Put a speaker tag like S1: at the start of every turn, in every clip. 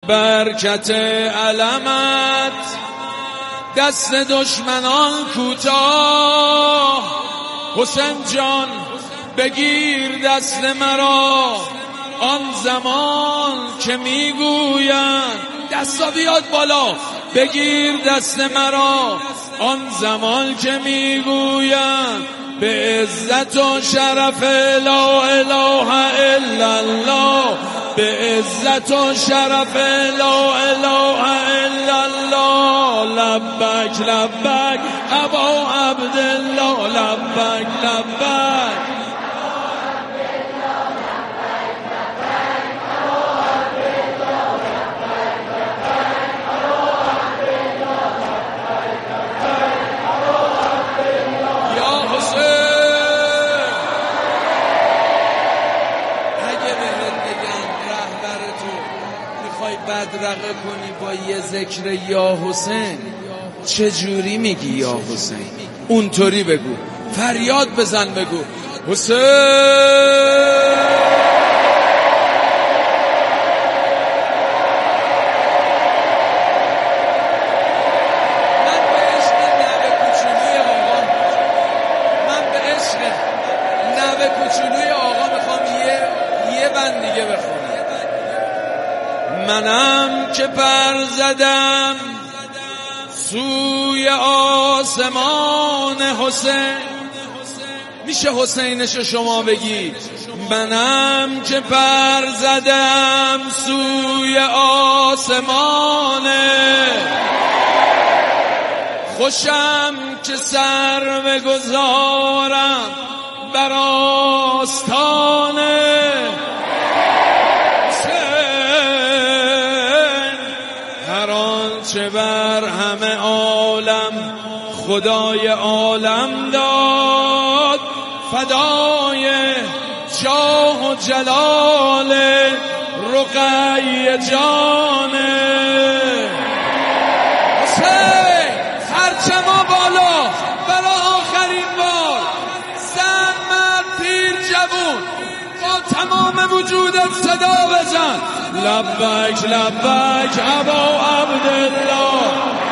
S1: برکت علمت دست دشمنان کوتاه، حسین جان بگیر دست مرا آن زمان که میگویند، دستا بیاد بالا، بگیر دست مرا آن زمان که میگویند به عزت و شرف لا اله الا الله، به عزت و شرف لا اله الا الله. لبک لبک ابا عبدالله، لبک لبک. بدرقه کنی با یه ذکر یا حسین، چجوری میگی یا حسین؟ اونطوری بگو، فریاد بزن بگو حسین. من به عشق نوه کوچولوی آقا میخوام یه بند دیگه بخونم. منم که پر زدم سوی آسمان حسین، میشه حسینشو شما بگید؟ منم که پر زدم سوی آسمان، خوشم که سر بگذارم بر آستانه، چه بر همه عالم خدای عالم داد، فدای جاه و جلال رقی جانه. حسین پرچما بالا برای آخرین بار، زن مرد پیر جوون با تمام وجودت صدا بزن لبک لبک ابا عبدالله.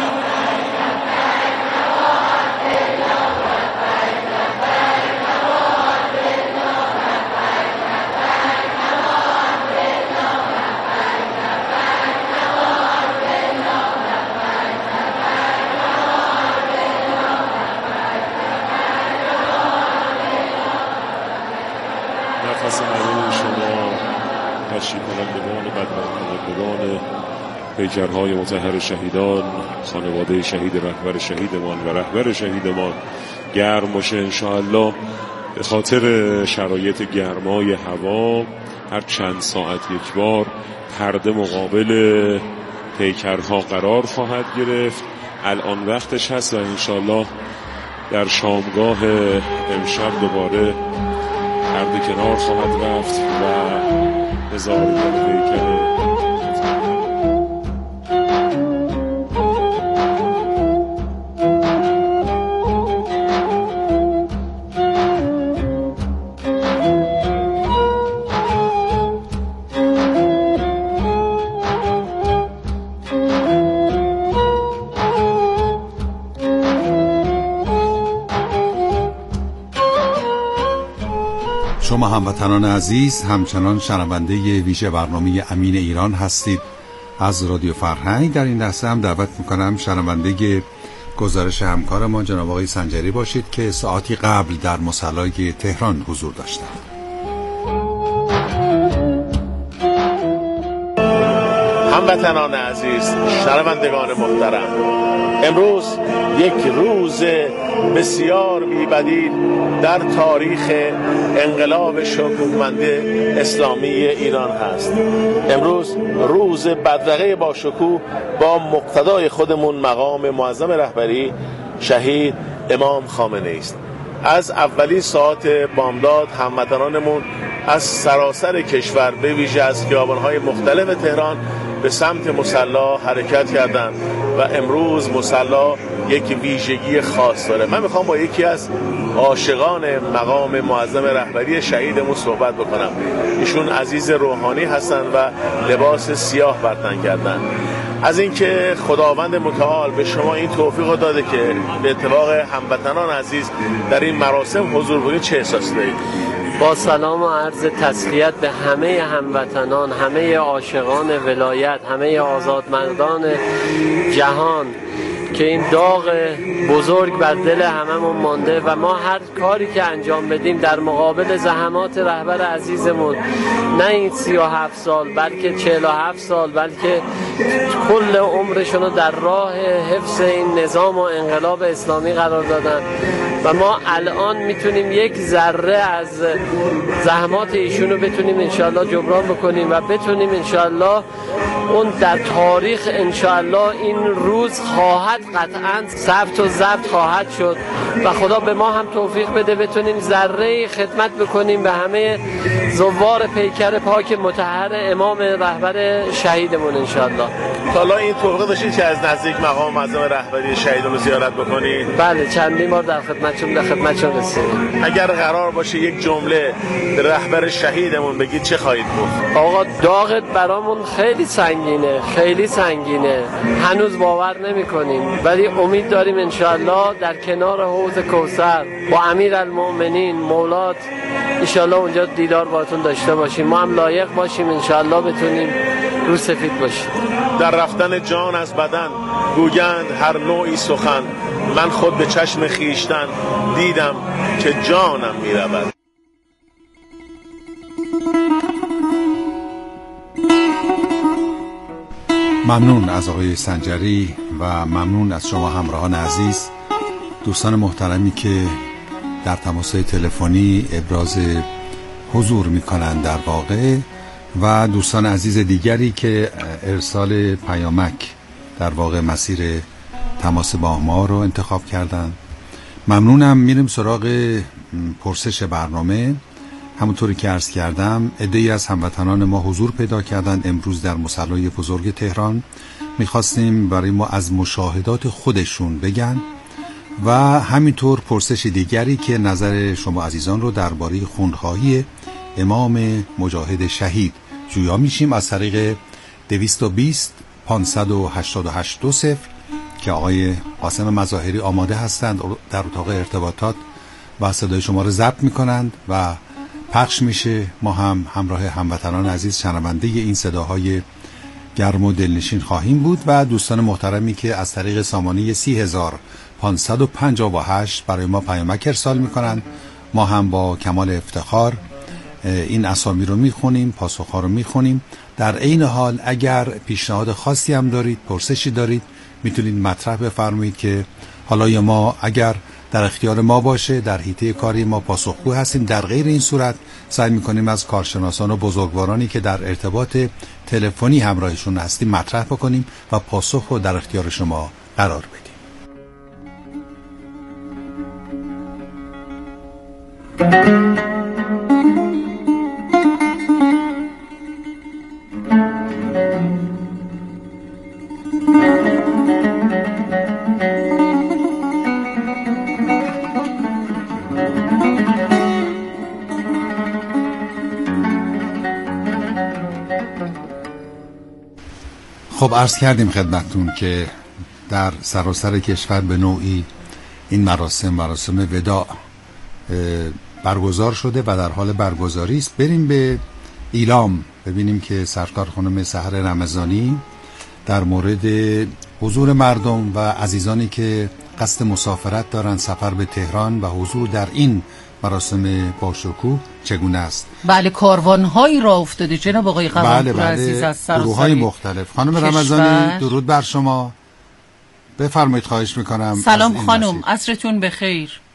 S2: نفس مدین شما تشریف کنندگان و بدرق‌کنندگان پیکرهای مطهر شهیدان، خانواده شهید رهبر شهیدمان و رهبر شهیدمان گرم باشه انشاءالله. به خاطر شرایط گرمای هوا هر چند ساعت یک بار پرده مقابل پیکرها قرار خواهد گرفت. الان وقتش هست و انشاءالله در شامگاه امشب دوباره پرده کنار خواهد رفت و هزاران پیکر
S3: شما هموطنان عزیز همچنان شنونده ویژه برنامه امین ایران هستید از رادیو فرهنگ. در این لحظه هم دعوت میکنم شنونده گزارش همکارمان جناب آقای سنجری باشید که ساعتی قبل در مصلی تهران حضور داشتند.
S4: هموطنان عزیز، شنوندگان محترم، امروز یک روز بسیار بی‌بدیل در تاریخ انقلاب شکوهمند اسلامی ایران هست. امروز روز بدرقه با شکوه با مقتدای خودمون مقام معظم رهبری شهید امام خامنه‌ای است. از اولین ساعات بامداد هموطنانمون از سراسر کشور به ویژه از خیابان‌های مختلف تهران به سمت مصلی حرکت کردن و امروز مصلی یک ویژگی خاص داره. من میخوام با یکی از عاشقان مقام معظم رهبری شهیدمون صحبت بکنم. ایشون عزیز روحانی هستن و لباس سیاه بر تن کردن. از اینکه خداوند متعال به شما این توفیق داده که به اتفاق هموطنان عزیز در این مراسم حضور کنید، چه احساسی دارید؟
S5: با سلام و عرض تسلیت به همه هموطنان، همه عاشقان ولایت، همه آزادمردان جهان که این داغ بزرگ بر دل هممون مانده و ما هر کاری که انجام بدیم در مقابل زحمات رهبر عزیزمون، نه این 37 سال بلکه 47 سال بلکه کل عمرشون رو در راه حفظ این نظام و انقلاب اسلامی قرار دادن و ما الان میتونیم یک ذره از زحمات ایشون رو بتونیم انشاءالله جبران بکنیم و بتونیم انشاءالله اون در تاریخ انشاءالله این روز خواهد قطعا ثبت و ضبط خواهد شد و خدا به ما هم توفیق بده بتونیم ذره خدمت بکنیم به همه زوار پیکر پاک مطهر امام رهبر شهیدمون انشاءالله.
S4: حالا این توفیق داشتید که از نزدیک مقام معظم رهبری شهیدمون رو زیارت بکنید؟
S5: بله، چندین بار در خدمتشون رسیدیم.
S4: اگر قرار باشه یک جمله رهبر شهیدمون بگید چه خواهید گفت؟
S5: آقا داغت برامون خیلی سنگینه، خیلی سنگینه، هنوز باور نمی‌کنیم ولی امید داریم انشاءالله در کنار حوض کوثر با امیرالمؤمنین مولات انشاءالله اونجا دیدار باهاتون داشته باشیم، ما هم لایق باشیم انشاءالله بتونیم رو سفید باشیم.
S4: در رفتن جان از بدن گویند هر نوعی سخن، من خود به چشم خیشتن دیدم که جانم میرود.
S3: ممنون از آقای سنجری و ممنون از شما همراهان عزیز، دوستان محترمی که در تماس تلفنی ابراز حضور میکنند در واقع و دوستان عزیز دیگری که ارسال پیامک در واقع مسیر تماس با ما رو انتخاب کردن. ممنونم. میریم سراغ پرسش برنامه. همونطوری که عرض کردم عده‌ای از هموطنان ما حضور پیدا کردن امروز در مصلی بزرگ تهران. میخواستیم برای ما از مشاهدات خودشون بگن و همینطور پرسش دیگری که نظر شما عزیزان رو درباره خونخواهی امام مجاهد شهید جویا میشیم از طریق 220 588 20 که آقای قاسم مظاهری آماده هستند در اتاق ارتباطات و صدای شما رو ضبط میکنند و پخش میشه. ما هم همراه هموطنان عزیز شنونده این صداهای گرم و دلنشین خواهیم بود و دوستان محترمی که از طریق سامانه 30558 برای ما پیامک ارسال میکنند، ما هم با کمال افتخار این اسامی رو میخونیم، پاسخها رو میخونیم. در عین حال اگر پیشنهاد خاصی هم دارید، پرسشی دارید، میتونید مطرح بفرمایید که حالا یا ما اگر در اختیار ما باشه در حیطه کاری ما پاسخگو هستیم، در غیر این صورت سعی میکنیم از کارشناسان و بزرگوارانی که در ارتباط تلفنی همراهشون هستیم مطرح بکنیم و پاسخ رو در اختیار شما قرار بدیم. خب عرض کردیم خدمتتون که در سراسر کشور به نوعی این مراسم وداع برگزار شده و در حال برگزاری است. بریم به ایلام ببینیم که سرکار خانم سحر رمضانی در مورد حضور مردم و عزیزانی که قصد مسافرت دارن سفر به تهران و حضور در این مراسم باشکوه چگونه است.
S6: بله، کاروان‌هایی راه افتاده جناب آقای قوامپور عزیز از سراسر
S3: گروه‌های مختلف. خانم رمضانی درود بر شما، بفرمایید خواهش میکنم.
S6: سلام خانم، عصرتون بخیر.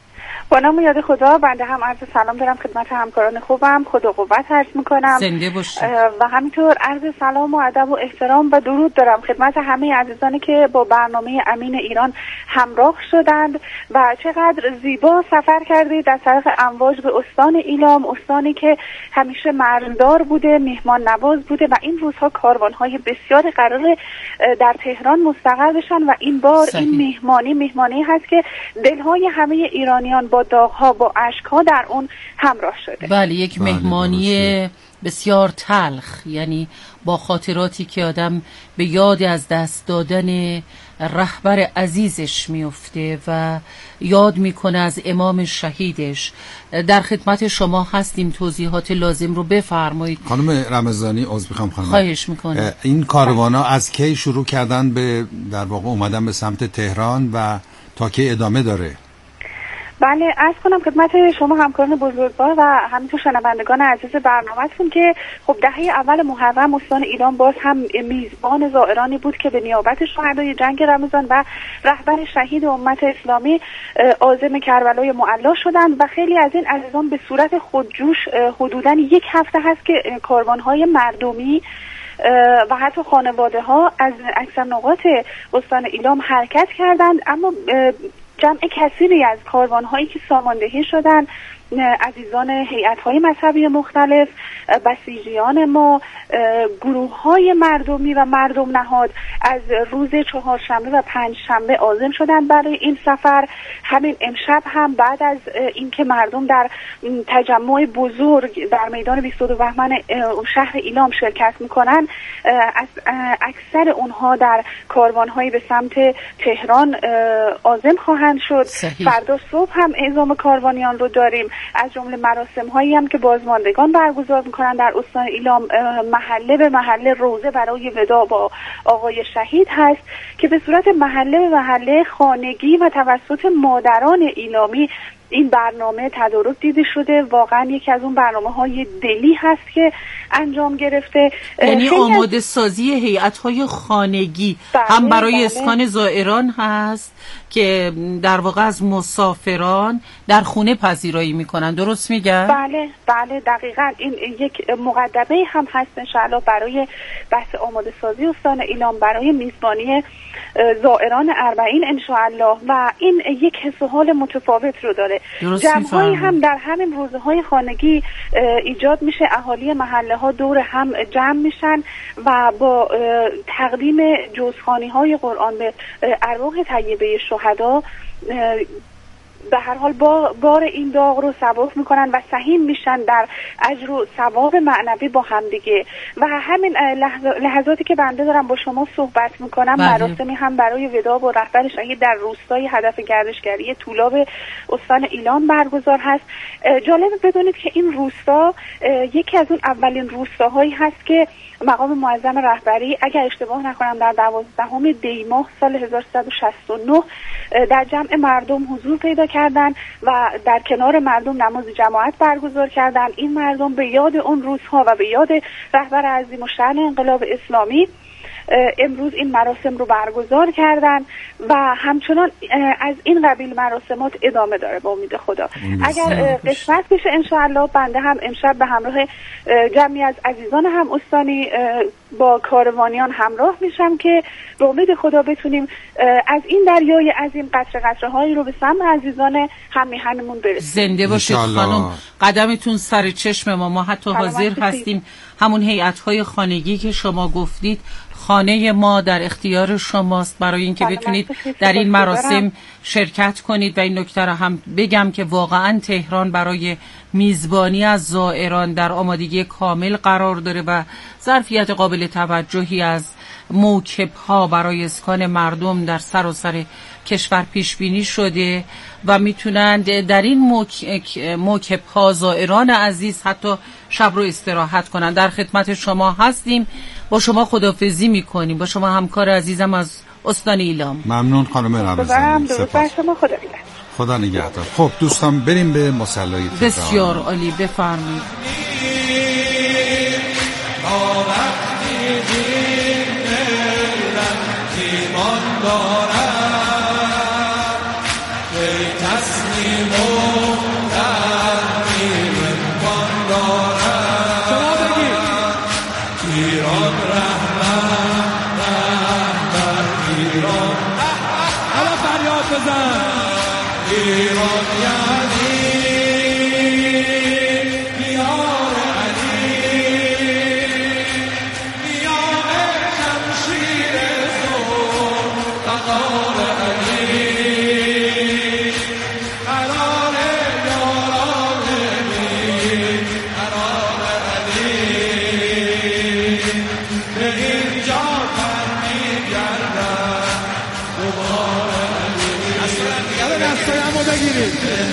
S7: با نام یاد خدا. بنده هم عرض سلام دارم خدمت همکاران خوبم، خدا قوت عرض میکنم.
S6: زنده باشید.
S7: و همینطور عرض سلام و ادب و احترام و درود دارم خدمت همه عزیزانی که با برنامه امین ایران همراه شدند و چقدر زیبا سفر کردید از طریق امواج به استان ایلام، استانی که همیشه مرزدار بوده، میهمان نواز بوده و این روزها کاروانهای بسیار قرار در تهران مستقر بشن و این بار این مهمانی هست که دلهای همه ایرانیان با داغ‌ها با اشک‌ها در اون همراه شده.
S6: بله، یک مهمانی بسیار تلخ، یعنی با خاطراتی که آدم به یاد از دست دادن رهبر عزیزش میفته و یاد میکنه از امام شهیدش. در خدمت شما هستیم، توضیحات لازم رو بفرمایید.
S3: خانم رمضانی عذر میخوام خانم،
S6: خواهش میکنم.
S3: این کاروانا از کی شروع کردن به در واقع اومدن به سمت تهران و تا کی ادامه داره؟
S7: بله، عرض کنم خدمت شما همکاران بزرگوار و همینطور شنوندگان عزیز برنامه‌تون که خب دهه اول محرم استان ایران باز هم میزبان زائرانی بود که به نیابت شهدای جنگ رمضان و رهبر شهید امت اسلامی عازم کربلای معلا شدند و خیلی از این عزیزان به صورت خودجوش حدوداً یک هفته هست که کاروان‌های مردمی و حتی خانواده ها از اکثر نقاط استان ایلام حرکت کردند، اما جمع کثیری از کاروان‌هایی که ساماندهی شدن عزیزان هیئت‌های مذهبی مختلف، بسیجیان ما، گروه‌های مردمی و مردم نهاد از روز چهارشنبه و پنجشنبه عازم شدند برای این سفر. همین امشب هم بعد از اینکه مردم در تجمع بزرگ در میدان 22 بهمن شهر ایلام شرکت می‌کنند، اکثر اونها در کاروان‌هایی به سمت تهران عازم خواهند شد. فردا صبح هم اعزام کاروانیان رو داریم، از جمله مراسم هایی هم که بازماندگان برگزار میکنن در استان ایلام محله به محله روزه برای وداع با آقای شهید هست که به صورت محله به محله خانگی و توسط مادران ایلامی این برنامه تدارک دیده شده. واقعا یکی از اون برنامه‌های دلی هست که انجام گرفته،
S6: یعنی آماده سازی هیئت‌های خانگی هم برای اسکان زائران هست که در واقع از مسافران در خونه پذیرایی میکنن، درست میگم؟
S7: بله دقیقاً. این یک مقدمه هم هست انشاءالله برای بحث آماده سازی استان ایلام برای میزبانی زائران اربعین انشاءالله و این یک حس و حال متفاوت رو داره. جمع‌هایی هم در همین روزهای خانگی ایجاد میشه، اهالی محله ها دور هم جمع میشن و با تقدیم جزخوانی‌های قرآن به ارواح طیبه شهدا به هر حال بار این داغ رو سبک میکنن و سهیم میشن در اجر و ثواب معنوی با همدیگه. و همین لحظاتی که بنده دارم با شما صحبت میکنم، مراسمی هم برای وداع با رهبر شهید در روستای هدف گردشگری طولاب استان ایلام برگزار هست. جالب بدونید که این روستا یکی از اون اولین روستاهایی هست که مقام معظم رهبری اگر اشتباه نکنم در 12 دی ماه سال 1369 در جمع مردم حضور پیدا کردند و در کنار مردم نماز جماعت برگزار کردند. این مردم به یاد اون روزها و به یاد رهبر عظیم الشأن انقلاب اسلامی امروز این مراسم رو برگزار کردن و همچنان از این قبیل مراسمات ادامه داره با امید خدا. اگر قسمت بشه انشاءالله بنده هم امشب به همراه جمعی از عزیزان هم استانی با کاروانیان همراه میشم که به امید خدا بتونیم از این دریای عظیم قطره قطره هایی رو به سمع عزیزان همیهنمون برسیم.
S6: زنده باشید خانم، قدمتون سر چشم ما حتی حاضر هستیم. همون هیئت‌های خانگی که شما گفتید، خانه ما در اختیار شماست برای اینکه بتونید در این مراسم شرکت کنید. و این نکته را هم بگم که واقعا تهران برای میزبانی از زائران در آمادگی کامل قرار داره و ظرفیت قابل توجهی از موکب‌ها برای اسکان مردم در سراسر کشور پیش بینی شده و میتونند در این موکب‌ها زائران عزیز حتی شب رو استراحت کنند. در خدمت شما هستیم، با شما خداحافظی میکنیم، با شما همکار عزیزم از استان ایلام.
S3: ممنون خانم رمضانی،
S7: سپاس.
S3: خدا نگهدار. خب دوستان بریم به مصلی تهران.
S6: بسیار عالی، بفرمایید.
S1: تسلیم بزن ایران یعنی دیار علی دیار شمشیر زور فقار علی قرار یاران بی قرار علی به اینجا برمیگردن دوباره علی اصلا دستایمو بگیرید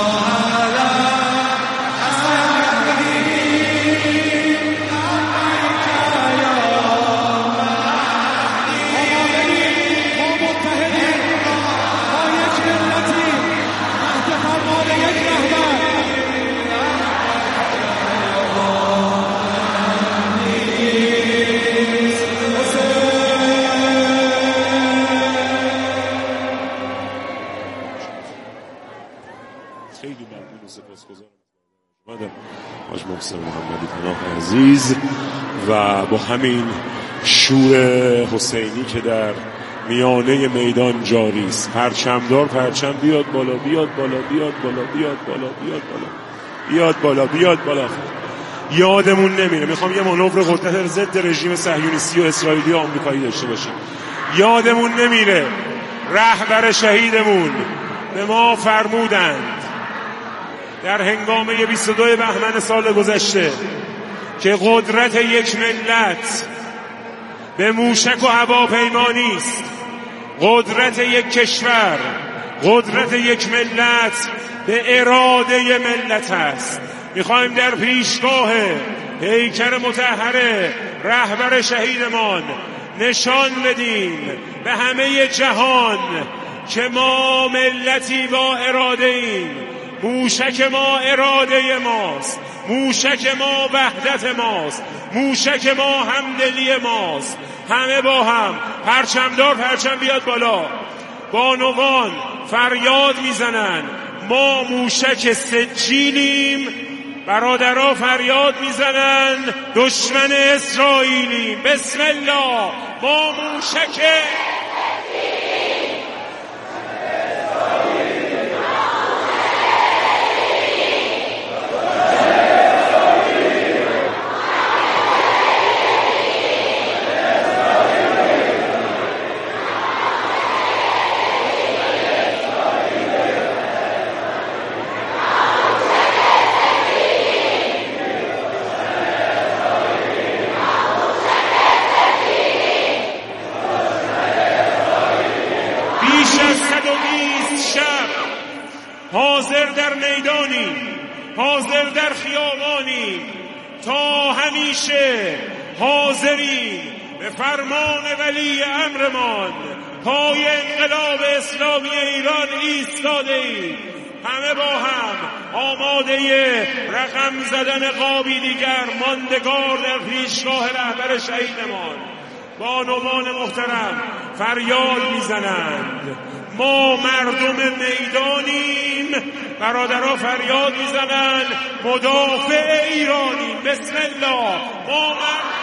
S2: حاج محسن محمدی پناه عزیز و با همین شور حسینی که در میانه میدان جاری است، پرچمدار پرچم بیاد بالا بیاد بالا بیاد بالا بیاد بالا بیاد بالا بیاد بالا بیاد بالا. یادمون نمیره، میخوام یه مانور قدرت ضد رژیم صهیونیستی و اسرائیلی و آمریکایی داشته باشیم. یادمون نمیره رهبر شهیدمون به ما فرمودند در هنگامه 22 بهمن سال گذشته که قدرت یک ملت به موشک و هواپیمانی است، قدرت یک کشور، قدرت یک ملت به اراده ملت است. میخوایم در پیشگاه پیکر مطهر رهبر شهیدمان نشان بدیم به همه جهان که ما ملتی با اراده ایم. موشک ما اراده ماست، موشک ما وحدت ماست، موشک ما همدلی ماست. همه با هم پرچمدار پرچم بیاد بالا. بانوان فریاد میزنن ما موشک سجیلیم، برادرها فریاد میزنن دشمن اسرائیلیم. بسم الله، ما موشک حاضر در میدانی، حاضر در خیابانی، تا همیشه حاضری به فرمان ولی امرمان. پای انقلاب اسلامی ایران ایستاده ایم. همه با هم آماده رقم زدن قابی دیگر ماندگار در پیشگاه رهبر شهیدمان. بانوان محترم فریاد میزنند ما مردم میدانیم، برادرها فریاد میزنند مدافع ایرانیم. بسم الله، ما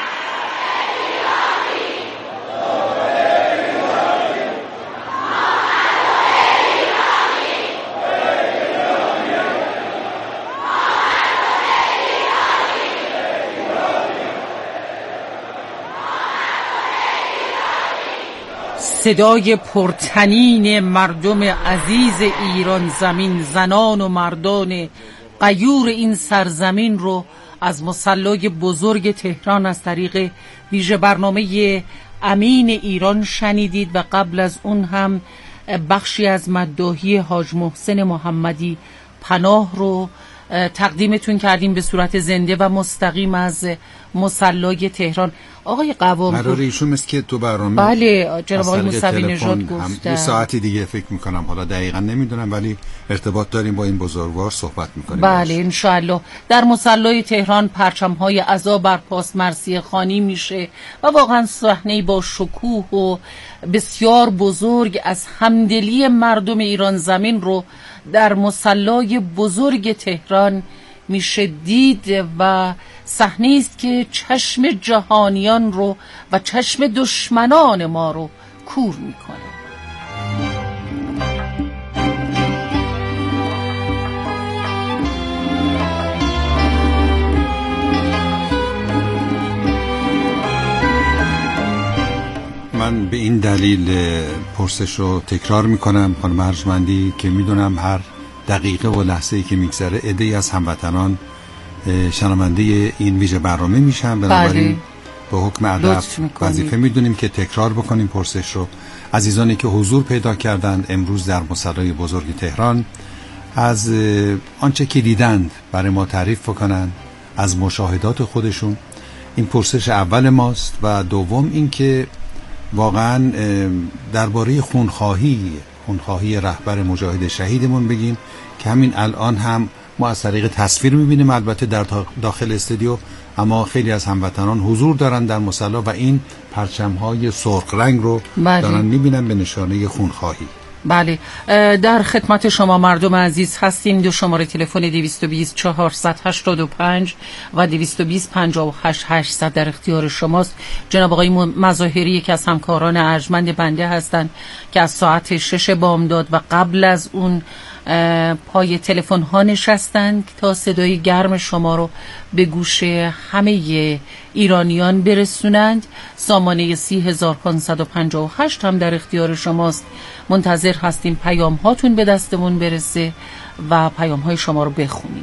S6: صدای پرتنین مردم عزیز ایران زمین، زنان و مردان غیور این سرزمین رو از مصلای بزرگ تهران از طریق ویژه برنامه امین ایران شنیدید و قبل از اون هم بخشی از مداحی حاج محسن محمدی پناه رو تقدیمتون کردیم به صورت زنده و مستقیم از مصلای تهران. آقای قوام
S3: قرار ایشون مثل که تو برنامه
S6: بله جناب آقای موسوی نژاد گفتن
S3: یه ساعتی دیگه فکر میکنم، حالا دقیقا نمیدونم، ولی ارتباط داریم با این بزرگوار صحبت میکنیم.
S6: بله انشاءالله. در مصلای تهران پرچم‌های عزا بر پاس مرثیه خوانی میشه و واقعا صحنه‌ای با شکوه و بسیار بزرگ از همدلی مردم ایران زمین رو در مصلای بزرگ تهران میشه دید و صحنه است که چشم جهانیان رو و چشم دشمنان ما رو کور میکنه.
S3: من به این دلیل پرسش رو تکرار میکنم خانم ارجمندی که میدونم هر دقیقه و لحظه‌ای که میگذره عده‌ای از هموطنان شنونده این ویژه برنامه میشن، بنابراین به حکم ادب وظیفه میدونیم که تکرار بکنیم پرسش رو. عزیزانی که حضور پیدا کردند امروز در مصلی بزرگ تهران از آنچه که دیدند برای ما تعریف بکنن، از مشاهدات خودشون. این پرسش اول ماست. و دوم این که واقعا درباره خونخواهی رهبر مجاهد شهیدمون بگیم که همین الان هم ما از طریق تصویر میبینیم، البته در داخل استودیو، اما خیلی از هموطنان حضور دارن در مصلی و این پرچم‌های سرخ رنگ رو دارن میبینن به نشانه خونخواهی.
S6: بله، در خدمت شما مردم عزیز هستیم. دو شماره تلفن 220 485 و 220 58 800 در اختیار شماست. جناب آقای مظاهری یکی از همکاران ارجمند بنده هستند که از ساعت 6 بامداد و قبل از اون پای تلفن ها نشستند تا صدای گرم شما رو به گوش همه ایرانیان برسونند. سامانه 30558 هم در اختیار شماست. منتظر هستیم پیام هاتون به دستمون برسه و پیام های شما رو بخونیم.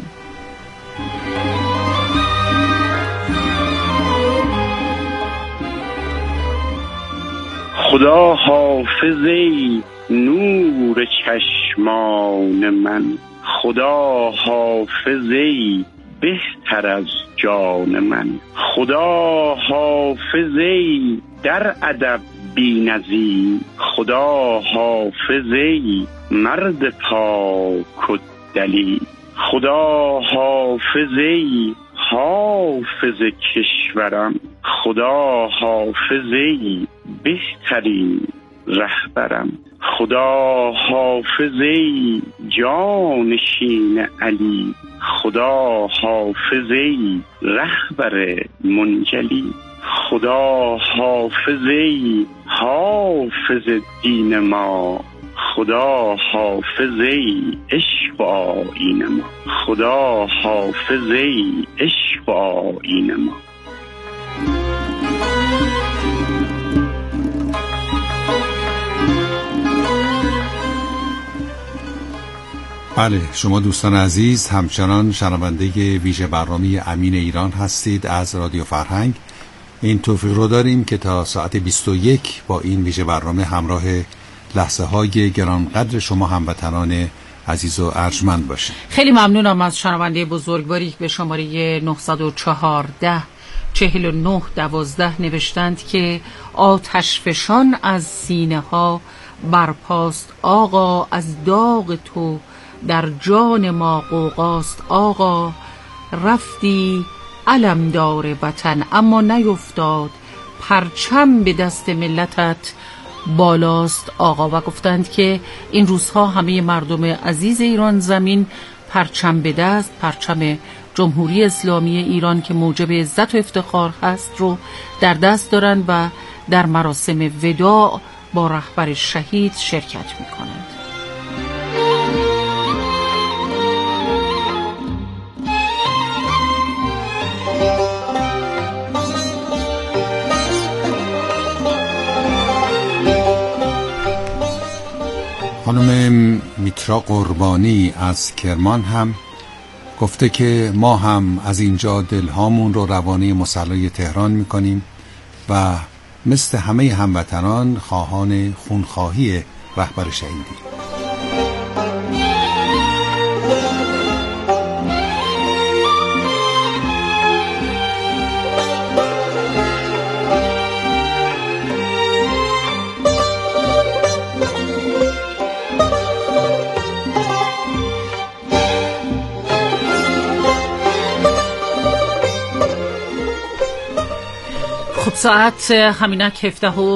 S8: خدا حافظی نور چشمان من، خدا حافظی بهتر از جان من، خدا حافظی در ادب بی‌نظیر، خدا حافظی مرد پاک و دلیر، خدا حافظی حافظ کشورم، خدا حافظی بهترین رهبرم، خدا حافظی جانشین علی، خدا حافظی رهبر منجلی، خدا حافظی حافظ دین ما، خدا حافظی عشق و آیین ما، خدا حافظی عشق و آیین ما.
S3: بله، شما دوستان عزیز همچنان شنونده ویژه برنامه امین ایران هستید از رادیو فرهنگ. این توفیق رو داریم که تا ساعت 21 با این ویژه برنامه همراه لحظه های گرانقدر شما هموطنان عزیز و ارجمند باشید.
S6: خیلی ممنونم از شنونده بزرگواری که به شماره 914 49 12 نوشتند که آتشفشان از سینه ها برپاست آقا، از داغ تو در جان ما غوغاست آقا، رفتی علمدار وطن اما نیفتاد، پرچم به دست ملتت بالاست آقا. و گفتند که این روزها همه مردم عزیز ایران زمین پرچم به دست، پرچم جمهوری اسلامی ایران که موجب عزت و افتخار هست رو در دست دارند و در مراسم وداع با رهبر شهید شرکت میکنند.
S3: خانم میترا قربانی از کرمان هم گفته که ما هم از اینجا دلهامون رو روانه مصلی تهران میکنیم و مثل همه هموطنان خواهان خونخواهی رهبر شهیدی.
S6: ساعت همینک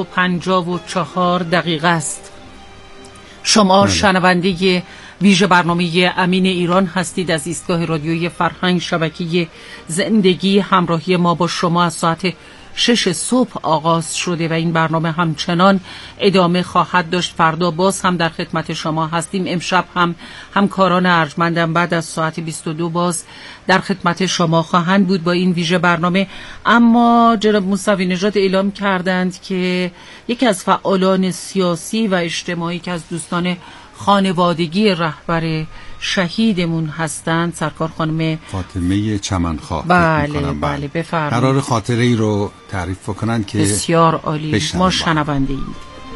S6: 17:54 است. شما شنونده ویژه برنامه امین ایران هستید از ایستگاه رادیویی فرهنگ شبکه زندگی. همراهی ما با شما از ساعت 6 صبح آغاز شده و این برنامه همچنان ادامه خواهد داشت. فردا باز هم در خدمت شما هستیم. امشب هم همکاران ارجمندم بعد از ساعت 22 باز در خدمت شما خواهند بود با این ویژه برنامه. اما جناب موسوی نژاد اعلام کردند که یکی از فعالان سیاسی و اجتماعی که از دوستان خانوادگی رهبر شهیدمون هستند سرکار خانم
S3: فاطمه چمنخواه.
S6: بله بفرمایید.
S3: قرار خاطره ای رو تعریف کنن که
S6: بسیار عالی. ما شنونده ایم.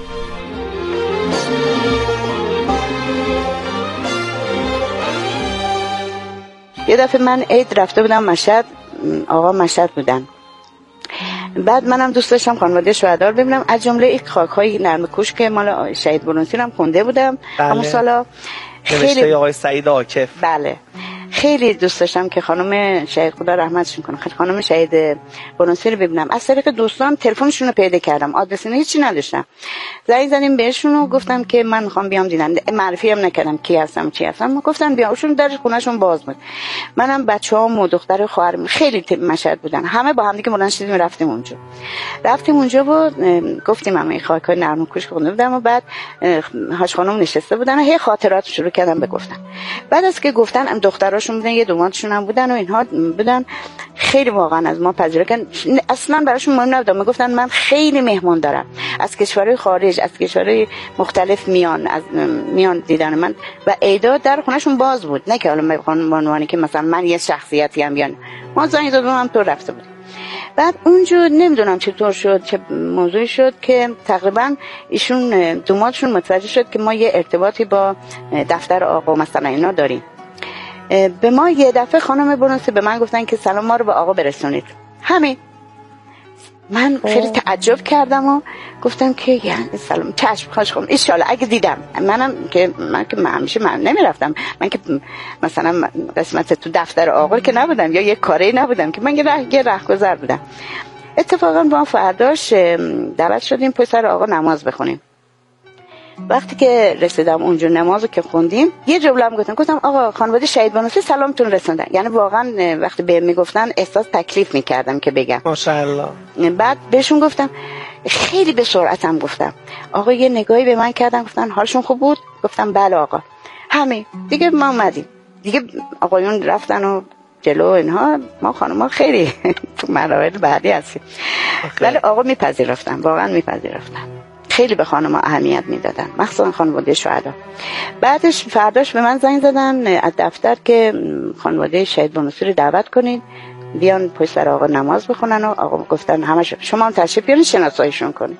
S9: یه دفعه من عید رفته بودم مشهد، آقا مشهد بودن، بعد منم دوست داشتم خانواده شهدا رو ببینم، از جمله این خاک‌های نرم کوش که مال شهید برونسی هم خونده بودم همون سالا.
S10: خیلی آقای سعید عاکف.
S9: بله خیلی دوست داشتم که خانم شهید خدا رحمتشون کنه خانم شهید برونسی رو ببینم. از طریق دوستان تلفنشون رو پیدا کردم، آدرس هیچی نداشتم، زنگ زدیم بهشون و گفتم که من میخوام بیام دیدن. معرفی هم نکردم کی هستم چی هستم، گفتن بیامشون در خونهشون باز بود. منم بچه‌ام و دختر خواهرم خیلی مشهد بودن، همه با هم دیگه بلند شدیم رفتیم اونجا و گفتیم همه خاکای نرم کوش خونده بودم و بعد حاج خانم نشسته بودن و هی خاطرات شروع کردن بگفتن. بعد از که گفتن هم دختراشون بودن، یه دوماتشون هم بودن و اینها بودن، خیلی واقعا از ما پذیرایی کردن. اصلا براشون مهم نبود، میگفتن من خیلی مهمان دارم از کشورهای خارج، از کشورهای مختلف میان دیدن من و عیدا در خونهشون باز بود، نه که حالا عنوانی که مثلا من یه شخصیتی ام بیان. ما زنگ زدیم هم تو رفته بود. بعد اونجا نمیدونم چطور شد، چه موضوعی شد که تقریبا ایشون دوماتشون متوجه شد که ما یه ارتباطی با دفتر آقا مثلا اینا داریم. به ما یه دفعه خانم برونسی به من گفتن که سلام ما رو به آقا برسونید. همین. من خیلی تعجب کردم و گفتم که یعنی سلام چشم خواهش کنم ان شاء الله اگه دیدم. من که همیشه من نمیرفتم، من که مثلا قسمت تو دفتر آقا که نبودم یا یه کاری نبودم که من یه رهگذر بودم. اتفاقا با فرداش دعوت شدیم پشت سر آقا نماز بخونیم. وقتی که رسیدم اونجا نمازو که خوندیم یه جمله هم گفتم آقا خانواده شهید برونسی سلامتون رسوندن. یعنی واقعا وقتی بهم میگفتن احساس تکلیف میکردم که بگم
S10: ماشاءالله.
S9: بعد بهشون گفتم خیلی به سرعتم گفتم آقا یه نگاهی به من کردن گفتن حالشون خوب بود؟ گفتم بله آقا. همین دیگه ما اومدیم دیگه، آقایون رفتن و جلو اینها، ما خانم‌ها خیلی تو مراحل بعدی هستیم. ولی آقا میپذیرفتن، واقعا میپذیرفتن، خیلی به خانم‌ها اهمیت میدادن، مخصوصا خانواده شهدا. بعدش فرداش به من زنگ زدن از دفتر که خانواده شهید برونسی رو دعوت کنید بیان پشت سر آقا نماز بخونن و آقا گفتن همش شما هم تشریف بیارین شناساییشون کنید.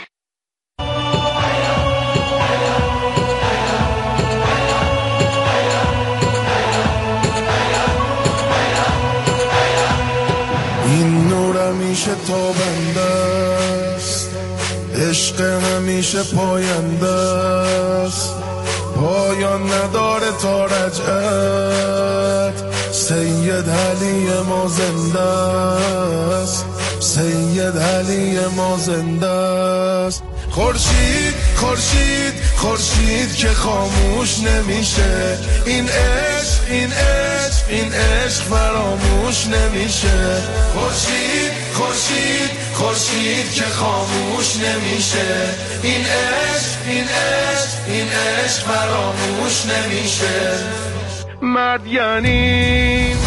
S11: این نور همیشه تابنده است، عشق همیشه پاینده است، پایان نداره تا رجعت. سید علی ما زنده است، سید علی ما زنده است. خورشید خورشید خورشید که خاموش نمیشه، این عشق این عشق این عشق فراموش نمیشه. خورشید خورشید خورشید که خاموش نمیشه، این عشق این عشق این عشق فراموش نمیشه. مرد یعنی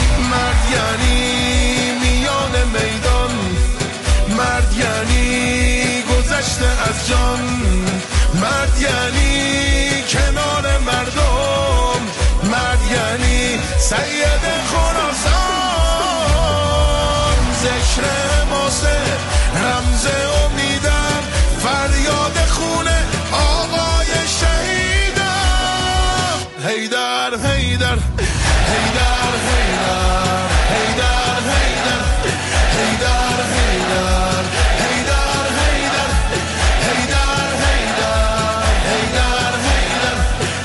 S11: میان میدان، مرد یعنی گذشته از جان، مرد یعنی کنار مردم، مرد یعنی سید خراسان. ذکر ماسه رمز امیدم، فریاد خونه آقای شهیدم. حیدر حیدر حیدر حیدر حیدر حیدر حیدر حیدر حیدر حیدر حیدر حیدر حیدر حیدر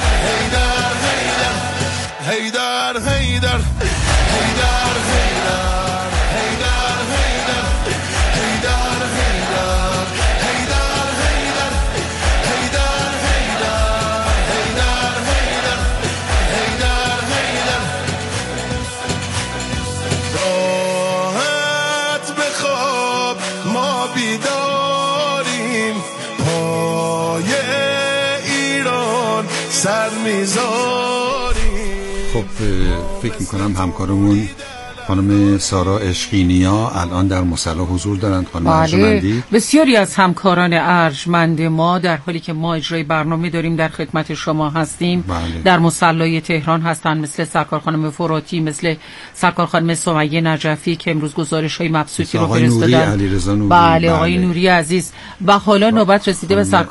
S11: سر میذاری.
S3: خب فکر میکنم همکارمون خانم سارا عشقینیا الان در مصلی حضور دارند. خانم ارجمندی،
S6: بسیاری از همکاران ارجمند ما در حالی که ما اجرای برنامه داریم در خدمت شما هستیم. در مصلی تهران هستند، مثل سرکار خانم فراتی، مثل سرکار خانم سمیه نجفی که امروز گزارش‌های مبسوطی رو فرستادن.
S3: علیرضا نوری،
S6: بله آقای نوری عزیز. و حالا نوبت رسیده به سرکار